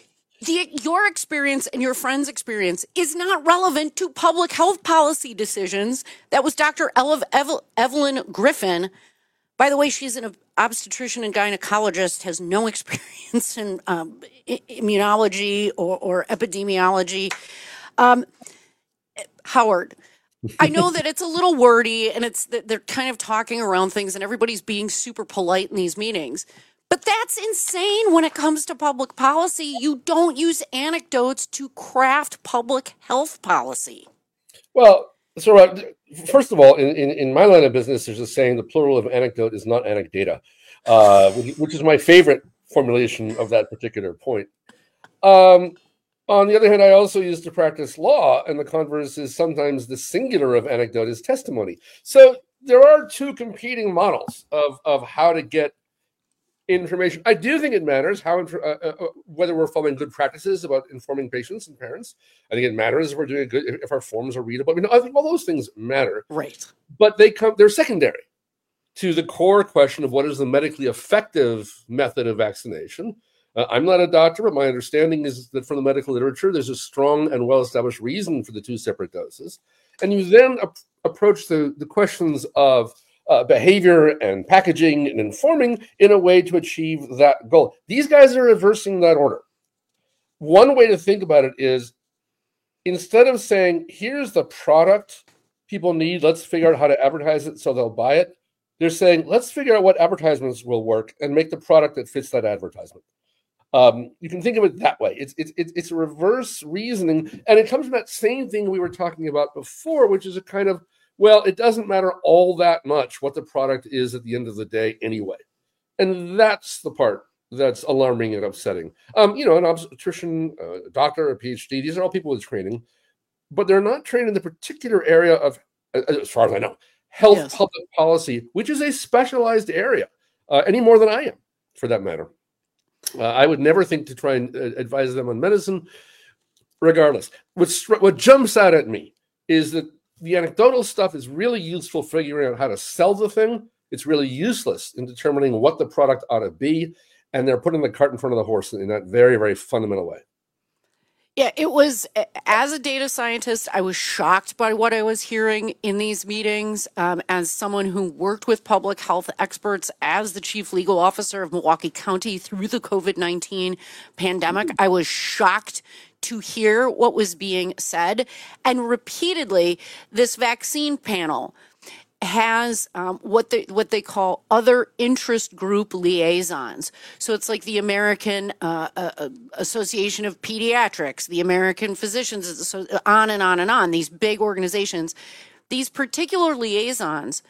the, your experience and your friend's experience is not relevant to public health policy decisions. That was Doctor Eve- Eve- Evelyn Griffin. By the way, she's an obstetrician and gynecologist, has no experience in um, I- immunology or, or epidemiology. Um, Howard, I know that it's a little wordy and it's that they're kind of talking around things and everybody's being super polite in these meetings. But that's insane when it comes to public policy. You don't use anecdotes to craft public health policy. Well, so uh, first of all, in, in, in my line of business, there's a saying the plural of anecdote is not anecdata, uh, which, which is my favorite formulation of that particular point. Um, on the other hand, I also used to practice law, and the converse is sometimes the singular of anecdote is testimony. So there are two competing models of, of how to get information. I do think it matters how uh, uh, whether we're following good practices about informing patients and parents. I think it matters if we're doing good, if our forms are readable. I mean, I think all those things matter. Right. But they come, they're secondary to the core question of what is the medically effective method of vaccination. Uh, I'm not a doctor, but my understanding is that from the medical literature, there's a strong and well-established reason for the two separate doses. And you then ap- approach the, the questions of Uh, behavior and packaging and informing in a way to achieve that goal. These guys are reversing that order. One way to think about it is instead of saying, here's the product people need, let's figure out how to advertise it so they'll buy it. They're saying, let's figure out what advertisements will work and make the product that fits that advertisement. Um, you can think of it that way. It's, it's, it's, it's a reverse reasoning. And it comes from that same thing we were talking about before, which is a kind of, well, it doesn't matter all that much what the product is at the end of the day anyway. And that's the part that's alarming and upsetting. Um, you know, an obstetrician, a doctor, a PhD, these are all people with training, but they're not trained in the particular area of, as far as I know, health yes. public policy, which is a specialized area, uh, any more than I am, for that matter. Uh, I would never think to try and uh, advise them on medicine, regardless. What's, what jumps out at me is that the anecdotal stuff is really useful figuring out how to sell the thing. It's really useless in determining what the product ought to be. And they're putting the cart in front of the horse in that very, very fundamental way. Yeah, it was, as a data scientist, I was shocked by what I was hearing in these meetings. Um, as someone who worked with public health experts as the chief legal officer of Milwaukee County through the COVID nineteen pandemic, I was shocked to hear what was being said. And repeatedly, this vaccine panel has um, what they what they call other interest group liaisons. So it's like the American uh, uh, Association of Pediatrics, the American Physicians, on and on and on, these big organizations. These particular liaisons,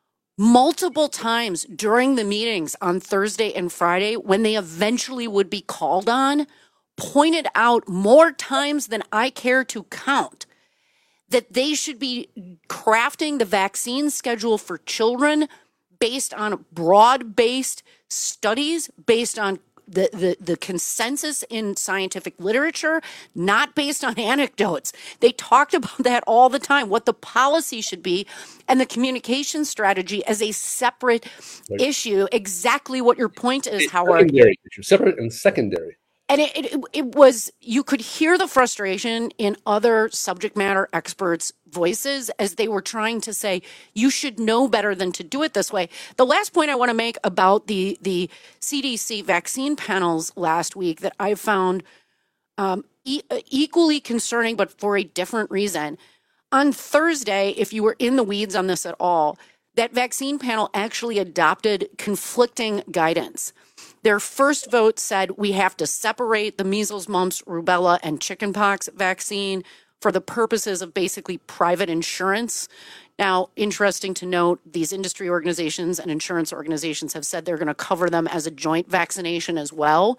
multiple times during the meetings on Thursday and Friday, when they eventually would be called on, pointed out more times than I care to count that they should be crafting the vaccine schedule for children based on broad-based studies, based on the, the, the consensus in scientific literature, not based on anecdotes. They talked about that all the time, what the policy should be, and the communication strategy as a separate right. issue. Exactly what your point is, a Howard. Secondary issue, separate and secondary. And it, it it was, you could hear the frustration in other subject matter experts' voices as they were trying to say, you should know better than to do it this way. The last point I want to make about the, the C D C vaccine panels last week that I found um, e- equally concerning, but for a different reason. On Thursday, if you were in the weeds on this at all, that vaccine panel actually adopted conflicting guidance. Their first vote said we have to separate the measles, mumps, rubella, and chickenpox vaccine for the purposes of basically private insurance. Now, interesting to note, these industry organizations and insurance organizations have said they're going to cover them as a joint vaccination as well.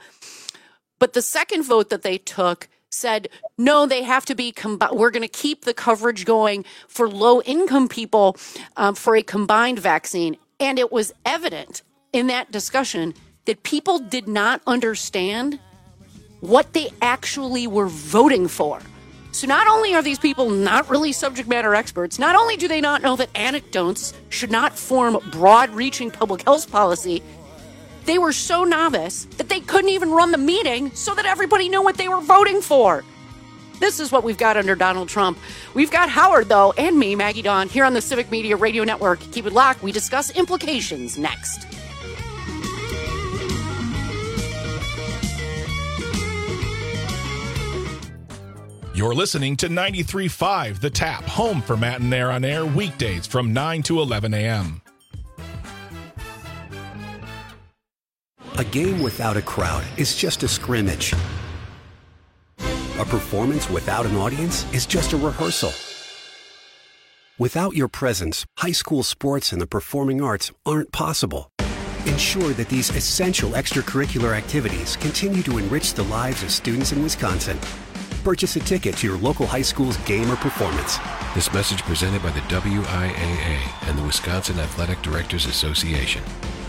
But the second vote that they took said, no, they have to be, combi- we're going to keep the coverage going for low-income people um, for a combined vaccine. And it was evident in that discussion that people did not understand what they actually were voting for. So not only are these people not really subject matter experts, not only do they not know that anecdotes should not form broad-reaching public health policy, They were so novice that they couldn't even run the meeting so that everybody knew what they were voting for. This is what we've got under Donald Trump. We've got Howard, though, and me, Maggie Dawn, here on the Civic Media Radio Network. Keep it locked. We discuss implications next. You're listening to ninety-three point five The Tap, home for Matt and Nair on air weekdays from nine to eleven a.m. A game without a crowd is just a scrimmage. A performance without an audience is just a rehearsal. Without your presence, high school sports and the performing arts aren't possible. Ensure that these essential extracurricular activities continue to enrich the lives of students in Wisconsin. Purchase a ticket to your local high school's game or performance. This message presented by the W I A A and the Wisconsin Athletic Directors Association.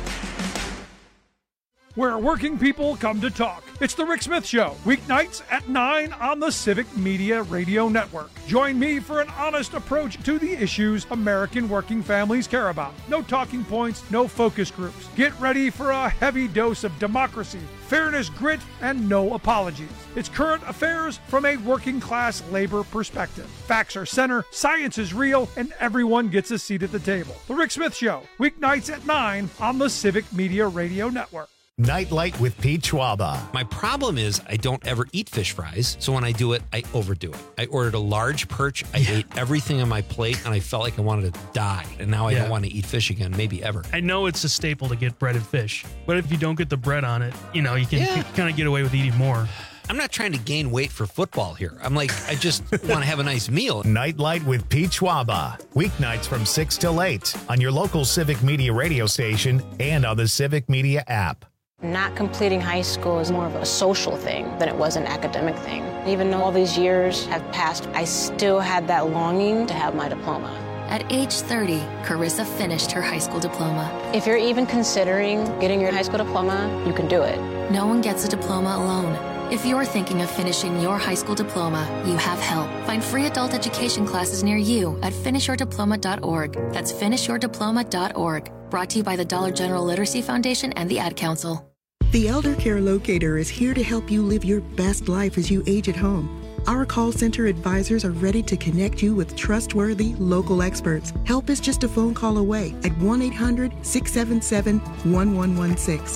Where working people come to talk. It's the Rick Smith Show, weeknights at nine on the Civic Media Radio Network. Join me for an honest approach to the issues American working families care about. No talking points, no focus groups. Get ready for a heavy dose of democracy, fairness, grit, and no apologies. It's current affairs from a working class labor perspective. Facts are center, science is real, and everyone gets a seat at the table. The Rick Smith Show, weeknights at nine on the Civic Media Radio Network. Nightlight with Pete Schwaba. My problem is I don't ever eat fish fries, so when I do it, I overdo it. I ordered a large perch, I yeah. ate everything on my plate, and I felt like I wanted to die. And now I yeah. don't want to eat fish again, maybe ever. I know it's a staple to get breaded fish, but if you don't get the bread on it, you know, you can yeah. kind of get away with eating more. I'm not trying to gain weight for football here. I'm like, I just want to have a nice meal. Nightlight with Pete Schwaba. Weeknights from six till eight on your local Civic Media radio station and on the Civic Media app. Not completing high school is more of a social thing than it was an academic thing. Even though all these years have passed, I still had that longing to have my diploma. At age thirty, Carissa finished her high school diploma. If you're even considering getting your high school diploma, you can do it. No one gets a diploma alone. If you're thinking of finishing your high school diploma, you have help. Find free adult education classes near you at finish your diploma dot org. That's finish your diploma dot org. Brought to you by the Dollar General Literacy Foundation and the Ad Council. The Elder Care Locator is here to help you live your best life as you age at home. Our call center advisors are ready to connect you with trustworthy local experts. Help is just a phone call away at one eight hundred, six seven seven, one one one six.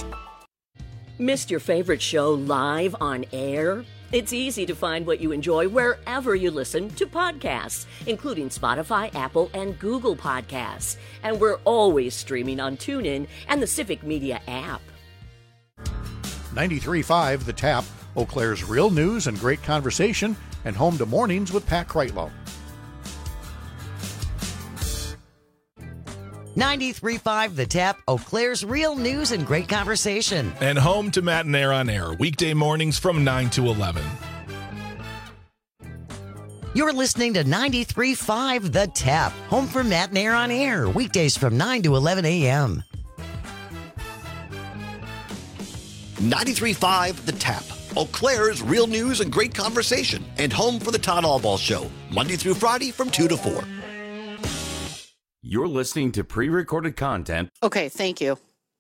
Missed your favorite show live on air? It's easy to find what you enjoy wherever you listen to podcasts, including Spotify, Apple, and Google Podcasts. And we're always streaming on TuneIn and the Civic Media app. ninety-three point five The Tap, Eau Claire's real news and great conversation, and home to mornings with Pat Kreitlow. ninety-three point five The Tap, Eau Claire's real news and great conversation. And home to Matt and Nair on air, weekday mornings from nine to eleven. You're listening to ninety-three point five The Tap, home for Matt and Nair on air, weekdays from nine to eleven a.m. ninety-three point five The Tap, Eau Claire's real news and great conversation, and home for the Todd Allball Show, Monday through Friday from two to four. You're listening to pre-recorded content. Okay, thank you.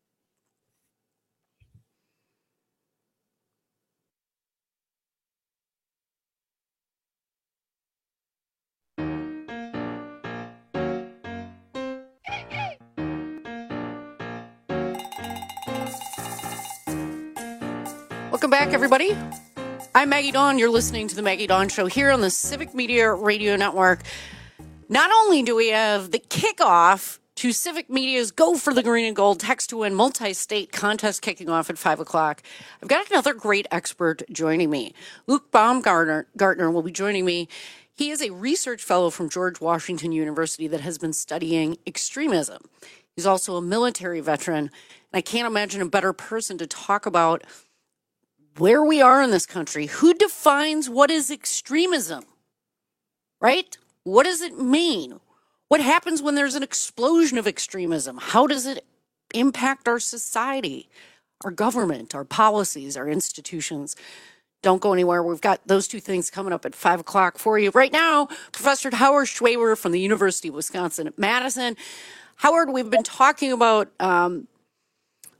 Welcome back, everybody. I'm Maggie Dawn. You're listening to the Maggie Dawn Show here on the Civic Media Radio Network. Not only do we have the kickoff to Civic Media's Go for the Green and Gold Text to Win multi-state contest kicking off at five o'clock, I've got another great expert joining me. Luke Baumgartner Gartner will be joining me. He is a research fellow from George Washington University that has been studying extremism. He's also a military veteran, and I can't imagine a better person to talk about where we are in this country. Who defines what is extremism, right? What does it mean? What happens when there's an explosion of extremism? How does it impact our society, our government, our policies, our institutions? Don't go anywhere. We've got those two things coming up at five o'clock for you. Right now, Professor Howard Schweber from the University of Wisconsin at Madison. Howard, we've been talking about um,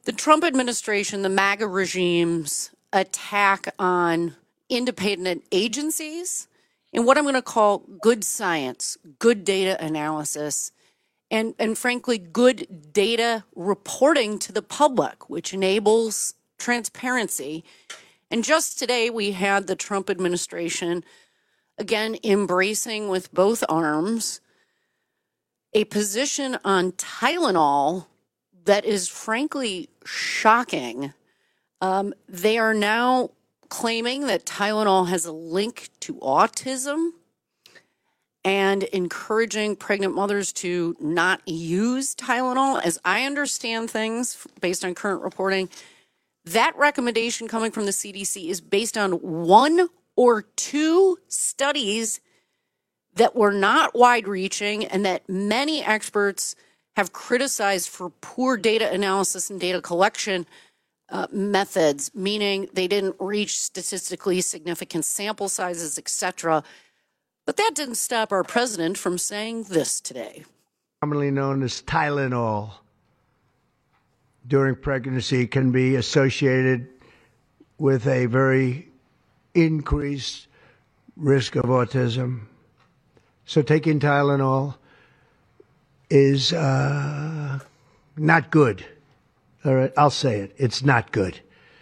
The Trump administration, the MAGA regime's attack on independent agencies and what I'm going to call good science, good data analysis, and, and frankly, good data reporting to the public, which enables transparency. And just today, we had the Trump administration, again, embracing with both arms a position on Tylenol that is frankly shocking. Um, they are now claiming that Tylenol has a link to autism and encouraging pregnant mothers to not use Tylenol. As I understand things, based on current reporting, that recommendation coming from the C D C is based on one or two studies that were not wide-reaching and that many experts have criticized for poor data analysis and data collection uh, methods, meaning they didn't reach statistically significant sample sizes, et cetera. But that didn't stop our president from saying this today. Commonly known as Tylenol, during pregnancy can be associated with a very increased risk of autism. So taking Tylenol is uh, not good. All right, I'll say it. It's not good.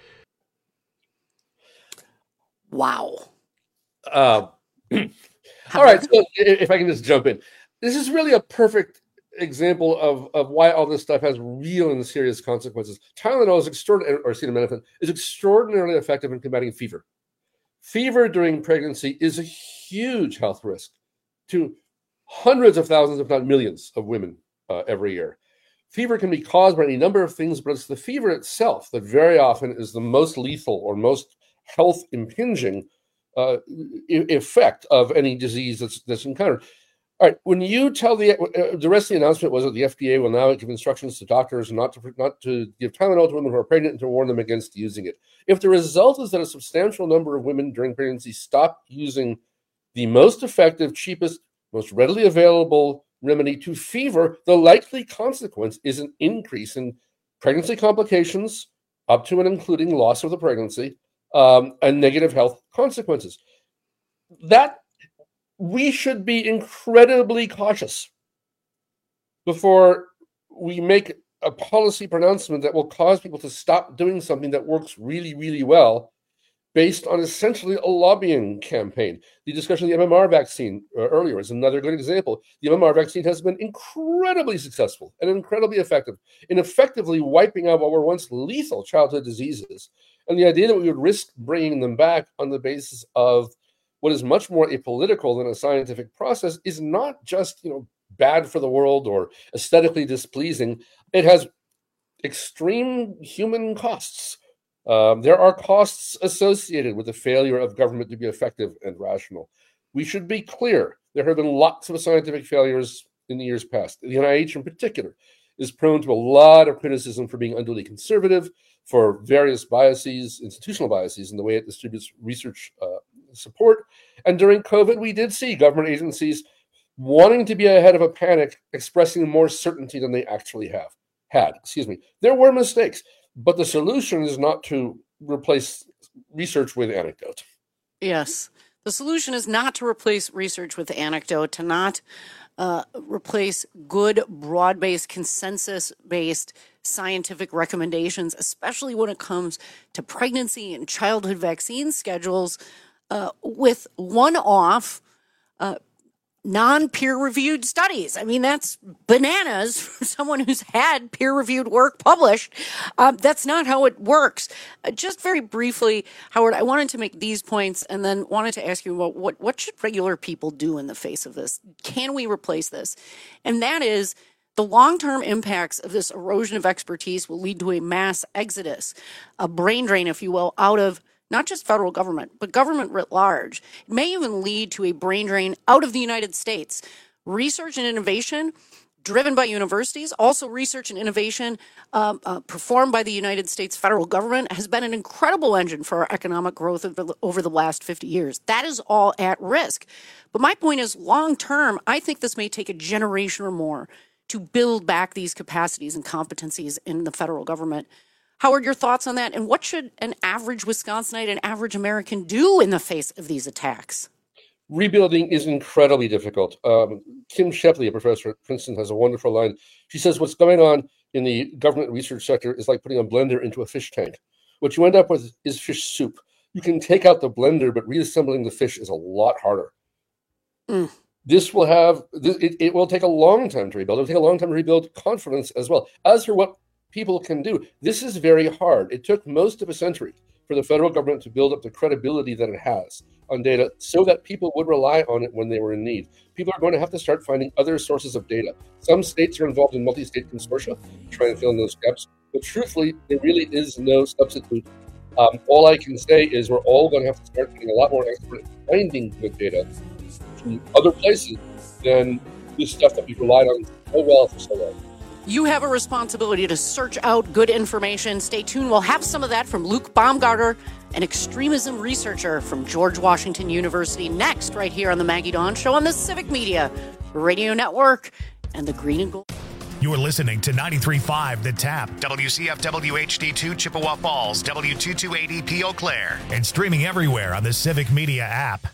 Wow. Uh, all right, so if I can just jump in. This is really a perfect example of, of why all this stuff has real and serious consequences. Tylenol is extraordinary, or acetaminophen is extraordinarily effective in combating fever. Fever during pregnancy is a huge health risk to hundreds of thousands, if not millions, of women uh, every year. Fever can be caused by any number of things, but it's the fever itself that very often is the most lethal or most health impinging uh, effect of any disease that's, that's encountered. All right, when you tell the uh, the rest of the announcement was that the F D A will now give instructions to doctors not to not to give Tylenol to women who are pregnant and to warn them against using it. If the result is that a substantial number of women during pregnancy stop using the most effective, cheapest, most readily available remedy to fever, the likely consequence is an increase in pregnancy complications, up to and including loss of the pregnancy, um, and negative health consequences. That we should be incredibly cautious before we make a policy pronouncement that will cause people to stop doing something that works really, really well based on essentially a lobbying campaign. The discussion of the M M R vaccine uh, earlier is another good example. The M M R vaccine has been incredibly successful and incredibly effective in effectively wiping out what were once lethal childhood diseases. And the idea that we would risk bringing them back on the basis of what is much more apolitical than a scientific process is not just, you know, bad for the world or aesthetically displeasing. It has extreme human costs. Um, there are costs associated with the failure of government to be effective and rational. We should be clear. There have been lots of scientific failures in the years past. The N I H in particular is prone to a lot of criticism for being unduly conservative, for various biases, institutional biases in the way it distributes research uh, support. And during COVID, we did see government agencies wanting to be ahead of a panic, expressing more certainty than they actually have had. Excuse me. There were mistakes. But the solution is not to replace research with anecdote. Yes. The solution is not to replace research with anecdote, to not uh, replace good, broad-based, consensus-based scientific recommendations, especially when it comes to pregnancy and childhood vaccine schedules, uh, with one-off uh, non-peer-reviewed studies. I mean, that's bananas for someone who's had peer-reviewed work published. Um, that's not how it works. Uh, just very briefly, Howard, I wanted to make these points and then wanted to ask you about what, what should regular people do in the face of this? Can we replace this? And that is, the long-term impacts of this erosion of expertise will lead to a mass exodus, a brain drain, if you will, out of not just federal government, but government writ large. It may even lead to a brain drain out of the United States. Research and innovation driven by universities, also research and innovation um, uh, performed by the United States federal government has been an incredible engine for our economic growth over the, over the last fifty years. That is all at risk. But my point is, long term, I think this may take a generation or more to build back these capacities and competencies in the federal government. Howard, your thoughts on that? And what should an average Wisconsinite, an average American do in the face of these attacks? Rebuilding is incredibly difficult. Um, Kim Shepley, a professor at Princeton, has a wonderful line. She says what's going on in the government research sector is like putting a blender into a fish tank. What you end up with is fish soup. You can take out the blender, but reassembling the fish is a lot harder. Mm. This will have, it, it will take a long time to rebuild. It will take a long time to rebuild confidence as well. As for what people can do, this is very hard. It took most of a century for the federal government to build up the credibility that it has on data so that people would rely on it when they were in need. People are going to have to start finding other sources of data. Some states are involved in multi-state consortia to try and fill in those gaps, but truthfully, there really is no substitute. Um, all I can say is we're all going to have to start getting a lot more expert at finding good data from other places than this stuff that we've relied on so well for so long. You have a responsibility to search out good information. Stay tuned. We'll have some of that from Luke Baumgartner, an extremism researcher from George Washington University, next right here on the Maggie Dawn Show on the Civic Media Radio Network and the Green and Gold. You're listening to ninety-three point five The Tap, W C F W H D two Chippewa Falls, W two twenty-eight E P Eau Claire, and streaming everywhere on the Civic Media app.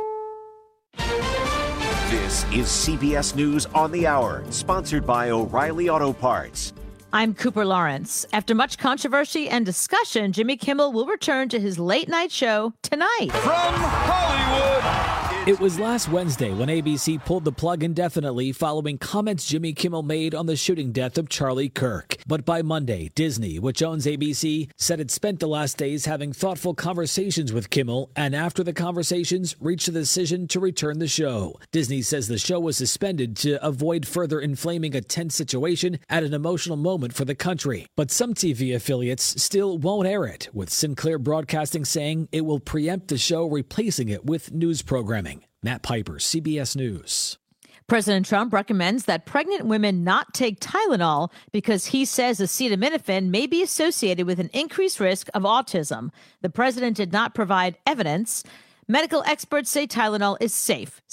This is C B S News on the Hour, sponsored by O'Reilly Auto Parts. I'm Cooper Lawrence. After much controversy and discussion, Jimmy Kimmel will return to his late night show tonight. From Hollywood. It was last Wednesday when A B C pulled the plug indefinitely following comments Jimmy Kimmel made on the shooting death of Charlie Kirk. But by Monday, Disney, which owns A B C, said it spent the last days having thoughtful conversations with Kimmel, and after the conversations, reached a decision to return the show. Disney says the show was suspended to avoid further inflaming a tense situation at an emotional moment for the country. But some T V affiliates still won't air it, with Sinclair Broadcasting saying it will preempt the show, replacing it with news programming. Matt Piper, C B S News. President Trump recommends that pregnant women not take Tylenol because he says acetaminophen may be associated with an increased risk of autism. The president did not provide evidence. Medical experts say Tylenol is safe.